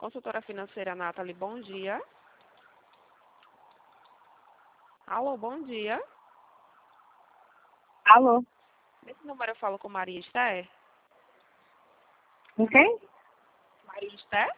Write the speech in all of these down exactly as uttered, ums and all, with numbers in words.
Consultora financeira Nathalie, bom dia. Alô, bom dia. Alô? Nesse número eu falo com Maria Esther? Com quem? Maria Esther?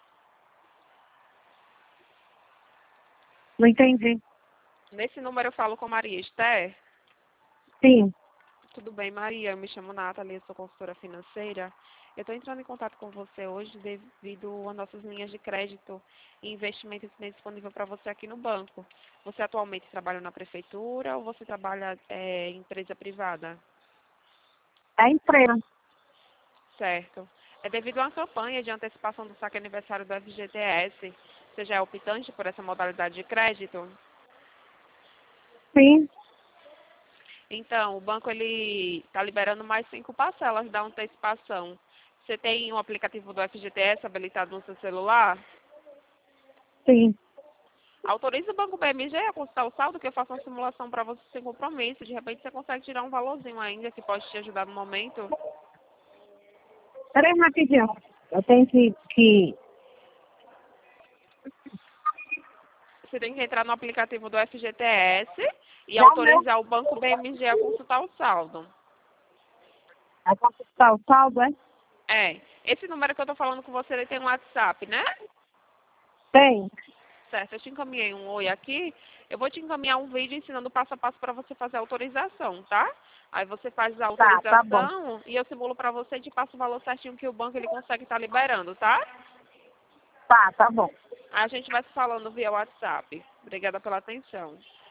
Não entendi. Nesse número eu falo com Maria Esther? Sim. Tudo bem, Maria? Eu me chamo Nathalie, eu sou consultora financeira. Eu estou entrando em contato com você hoje devido às nossas linhas de crédito e investimento que tem disponível para você aqui no banco. Você atualmente trabalha na prefeitura ou você trabalha é, em empresa privada? É empresa. Certo. É devido a uma campanha de antecipação do saque aniversário do F G T S. Você já é optante por essa modalidade de crédito? Sim. Então, o banco ele está liberando mais cinco parcelas da antecipação. Você tem um aplicativo do F G T S habilitado no seu celular? Sim. Autoriza o Banco B M G a consultar o saldo, que eu faço uma simulação para você sem compromisso. De repente você consegue tirar um valorzinho ainda que pode te ajudar no momento. Peraí, rapidinho. Eu tenho que, que... Você tem que entrar no aplicativo do F G T S e Dá o meu... autorizar o Banco B M G a consultar o saldo. A consultar o saldo, é? É, esse número que eu estou falando com você, ele tem um WhatsApp, né? Tem. Certo, eu te encaminhei um oi aqui. Eu vou te encaminhar um vídeo ensinando passo a passo para você fazer a autorização, tá? Aí você faz a Tá, tá bom. autorização e eu simulo para você e te passo o valor certinho que o banco ele consegue estar liberando, tá? Tá, tá bom. A gente vai se falando via WhatsApp. Obrigada pela atenção.